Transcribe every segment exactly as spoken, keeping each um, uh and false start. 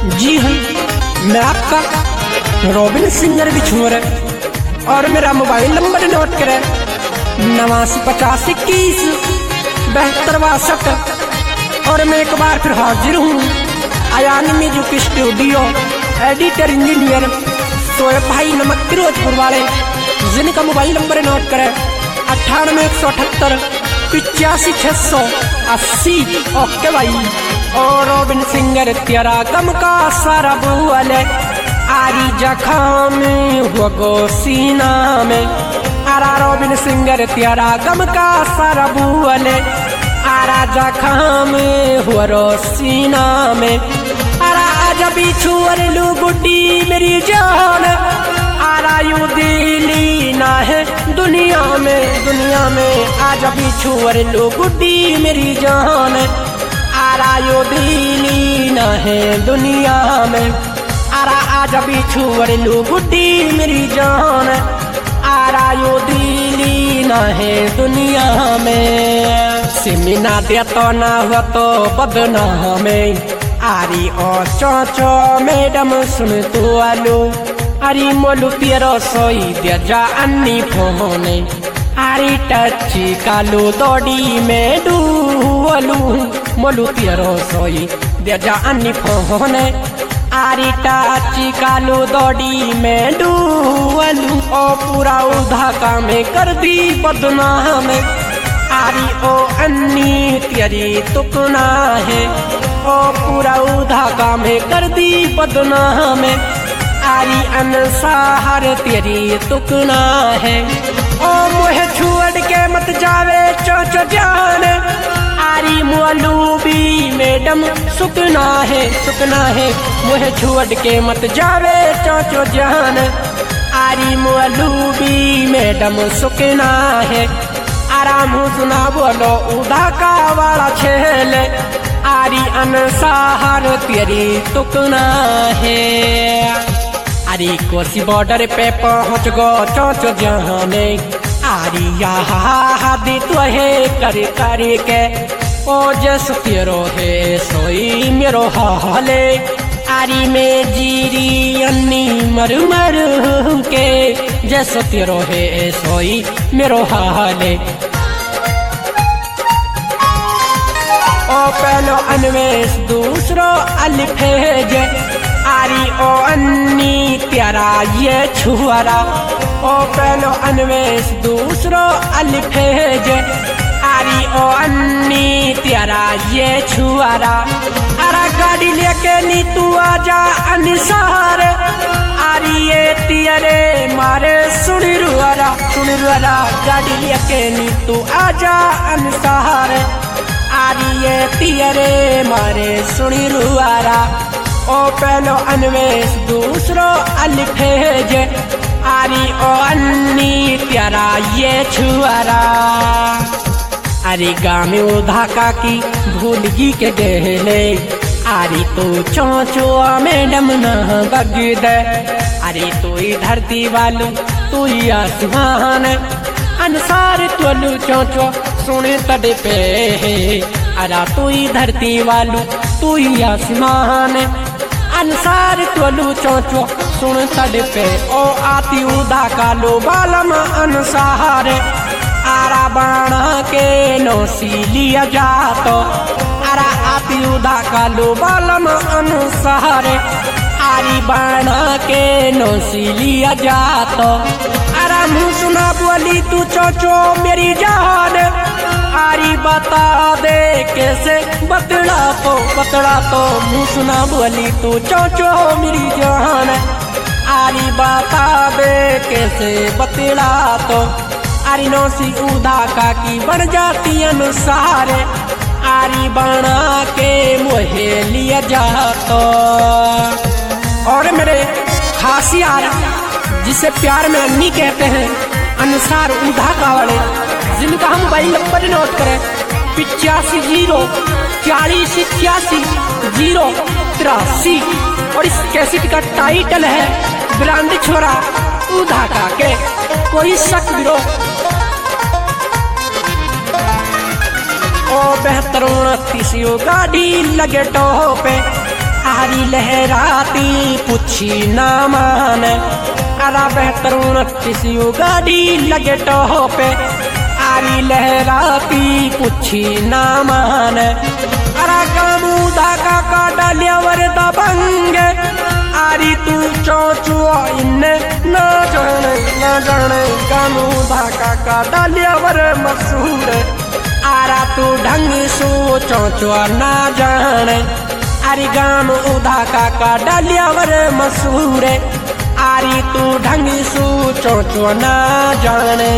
जी हाँ, मैं आपका रॉबिन सिंगर बिछुअर और मेरा मोबाइल नंबर नोट करें नवासी पचास इक्कीस बहत्तर बासठ। और मैं एक बार फिर हाजिर हूँ Aayan music studio editor engineer Soeb भाई नमक फिरोजपुर वाले, जिनका मोबाइल नंबर नोट करें अट्ठानवे एक सौ अठहत्तर पिचासी छः सौ अस्सी। ओके भाई। और रॉबिन सिंगर तेरा गम का सारा बुअल आरी जखा में हुआ गो सीना में। आरा रॉबिन सिंगर तेरा गम का सारा बुअल आरा जखा में हुआ रो सीना में। आरा आजा बिछुअर लू गुड्डी मेरी जान, आरा यू दिली ना है दुनिया में दुनिया में। आजा बिछुअर लू गुड्डी मेरी जान, आरा यो दिली ना है दुनिया में। आरा आजा बिछुअर लू गुड्डी मेरी जान, आरा यो दिली ना है दुनिया में। सिमिना दे तो ना हुआ तो बदना में आरी ओ चौचो मैडम सुन तू आलू आरी मोलू पियरो सोई दे जा अन्नी फोने आरी टची कालू दौड़ी में डूलू मोलू पियरो सोई दे जा अन्नी फोने आरी टची कालू दौड़ी में डूलू। ओ पूरा उधाका में कर दी बदनाम में आरी ओ अन्नी तेरी तुकना है। ओ पूरा उधाका में कर दी बदनाम में आरी अनसाहर तेरी तुकना है। ओ मुहे छुअड़ के मत जावे चोचो जान, आरी मोलूबी मैडम सुकना है सुकना है। मुहे छुअड़ के मत जावे चोचो जान, आरी मोलूबी मैडम सुकना है। आराम सुना बोलो उधाका वाला छेल आरी अनसाहर तेरी तुकना है। आरी कोसी बॉर्डर पे पहुँच गो चोचो जाने आरी यहाँ दी तो है कर कर के। ओ जस तेरो है सोई मेरो हाले आरी में जीरी अन्नी मर मर के। जस तेरो है सोई मेरो हाले। ओ पहलो अन्वेष दूसरो अल्फेज आरी ओ अन्नी प्यारा ये छुआरा। ओ पहलो अन्वेष दूसरो अल्फेज आरी ओ अन्नी प्यारा ये छुआरा। अरा गाड़ी लेके नी तू आजा अनसार आरी ये तियरे मारे सुनी रुआरा सुनी रुआरा। गाड़ी लेके नी तू आजा अनसार आरी ये तियरे मारे सुनी रुआरा। ओ पहलो अन्वेष दूसरो अल्फेज आरी ओ अन्नी प्यारा ये छुआरा। अरे गामे उधाका की भूलगी के गहले आरी तो चोचो मैडम न बगद। अरे तू ही धरती वालू तू ही आसमान अनुसार तोलू चोचो सुने तड़े पे। अरा तू ही धरती वालू तू ही आसमान अनुसार तोलू चोचो सुन तड़े पे। ओ आती उधाका लो बालम अनुसार आरा बाणा के नौसी लिया जातो। आरा आती उधाका लो बालम अनुसार आरी बाणा के नौसी लिया जातो। आरा मुँह सुना बोली तू चोचो मेरी जान, आरी बता दे कैसे बतड़ा तो बतड़ा तो। मुँह सुना बोली तू चोचो मेरी जान, आरी बता दे कैसे बतड़ा तो। आरी नौसी उधाका की बन जाती अनुसार आरी बना के मोहे लिया जातो। और मेरे खास यार जिसे प्यार में अन्नी कहते हैं अनुसार उधाका वाले, जिनका हम मोबाइल नंबर नोट करें पिचासी जीरो चालीस इक्यासी जीरो तिरासी। और इस कैसेट का टाइटल है ब्रांड छोरा उधाका के कोई शक विरोध। ओ बेहतर उनतीस गाड़ी लगे टो पे आरी लहराती पुछी ना माने अरा बेहतर उनतीस गाड़ी लगे टो पे आरी लहराती पुछी ना माने अरा कामू धाका का डालिया वर दबंग आरी तू चौचो इन्ने ना जाने ना जाने कामू धाका का डालिया वर मशहूर आरा तू ढंग सो चौचो ना जाने आरी गाम उधा काका डालिया वर मशहूर आरी तू ढंग सो चौचो ना जाने।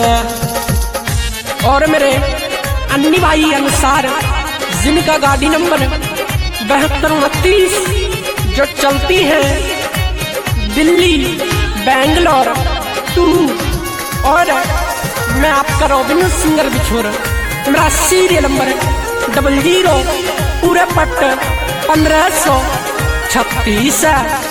और मेरे अन्नी भाई अनुसार जिनका गाड़ी नंबर बहत्तर उनतीस जो चलती है दिल्ली बेंगलोर टू और मैं आपका रॉबिन सिंगर बिछोर मेरा सीरियल नंबर डबल जीरो पूरे पट पंद्रह सौ छत्तीस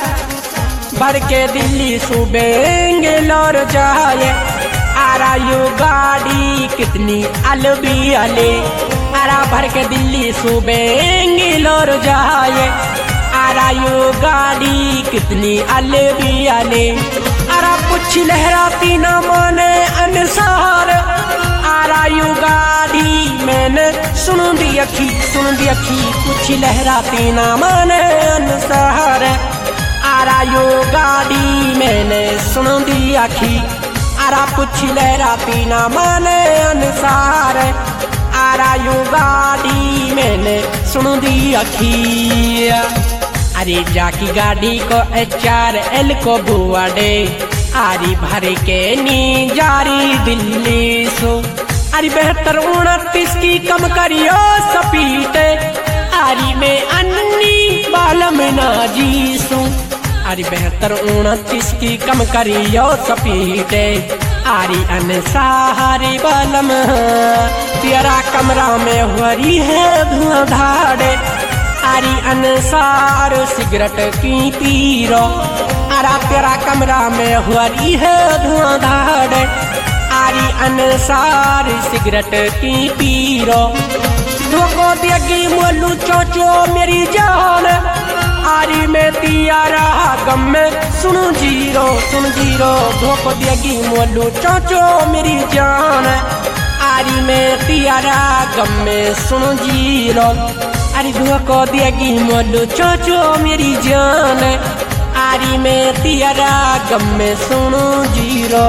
भर के दिल्ली सु बेंगलोर जाए आरा यू गाड़ी कितनी अलबी अले आरा भर के दिल्ली सु बेंगलोर जाए आरा यू गाड़ी कितनी अलबी अले आरा पुछ लहराती ना माने अनुसार आरा यू गाड़ी मैंने सुन दी अखी सुन दी अखी कुछ लहराती ना माने अनुसार आरा यू गाड़ी मैंने सुन दी अखी आरा पुछ लहराती ना माने अनुसार आरा यू गाड़ी मैंने सुन दी अखी। अरे जाकी गाड़ी को एच आर एल को बुआ दे आरी भर के नी जारी दिल्ली सो अरे बेहतर उनतीस की कम करियो सपीटे आरी में अन्नी बालम नाजी सो आरी बेहतर उनतीस की कम करियो सपीटे आरी अनसारी बालम तेरा कमरा में हुरी है धुआं धाड़े आरी अनसार सिगरेट की पीरो आरा तेरा कमरा में हुरी है धुआं धाड़े आरी अनसार सिगरेट की पीरो धोखो देगी मोलू चोचो मेरी जान आरी में तियारा गम में सुन जीरो सुन जीरो धोखो देगी मोलू चोचो मेरी जान आरी में तियारा गम में सुन जीरो अरे धोखो देगी मोलू चोचो मेरी जान आरी में तियारा गम में सुन जीरो।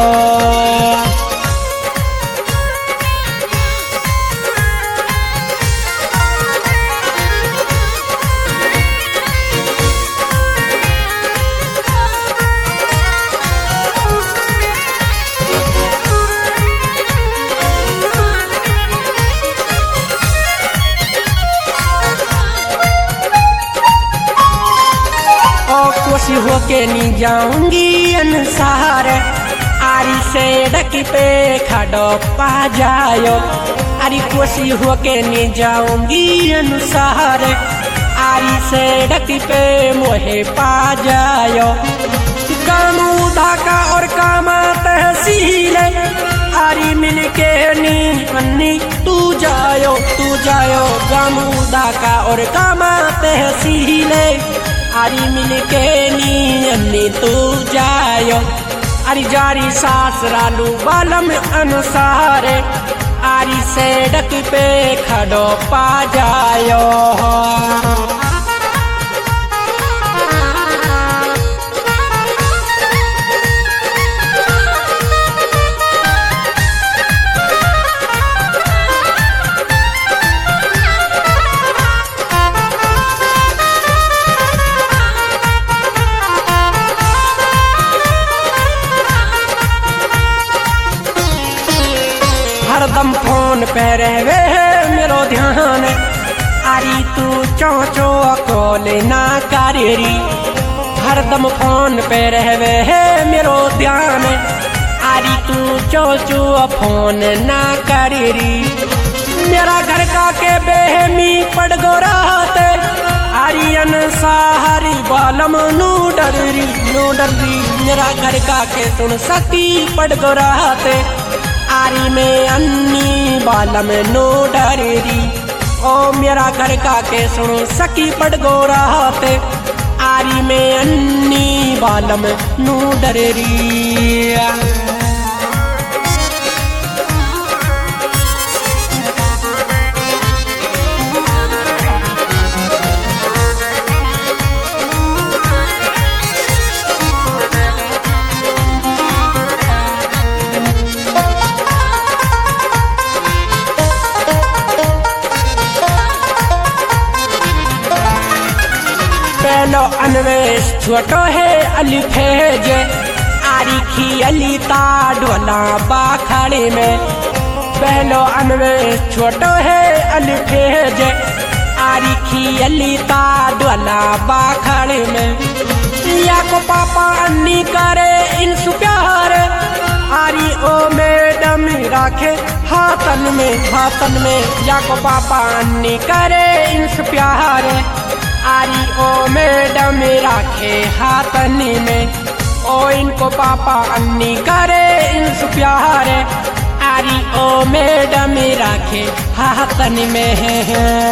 खुशी होके नी जाऊंगी अनुसार आरी से डकी पे खड़ो पा जायो आरी खुशी होके नी जाऊंगी अनुसार आरी से डकी पे मोहे पा जायो कानू धाका और कामा तहसील आरी मिलके नी अन्नी तू जायो तू जायो कानू धाका और कामा तहसील आरी मिलके नी अन्नी तू जायो अरे जारी सास रालू बालम अनुसार आरी से डक पे खड़ो पा जायो। हरदम फोन पे रहे मेरो ध्यान आरी तू चौचो कॉल ना करेरी हरदम फोन पे रहे मेरो ध्यान आरी तू चौचो फोन ना करेरी मेरा घर का के बेहमी पड़ गो रात आरियन सहारी बालम नू डरी नू डरी मेरा घर का के सुन सती पड़ गो रात आरी में अन्नी बालम नो डरेरी ओ मेरा घर का के सुनो सकी पड़ गोरा हाथे आरी में अन्नी बालम नू डरेरी पहलो अनवेश छोटो है अलिफेज आरिखी अलिता डोला बाखड़े में पहलो अनवेश छोटो है अलिफेज आरिखी अलिता डोला बाखड़े में या को पापा अन्नी करे इनसु प्यार आरी ओ मैडम राखे हाथन में हाथन में या को पापा अन्नी करे इनसु प्यार आरी ओ मैडम राखे हाथनी में ओ इनको पापा अन्नी करे इनसु प्यार आरी ओ मैडम राखे हाथनी में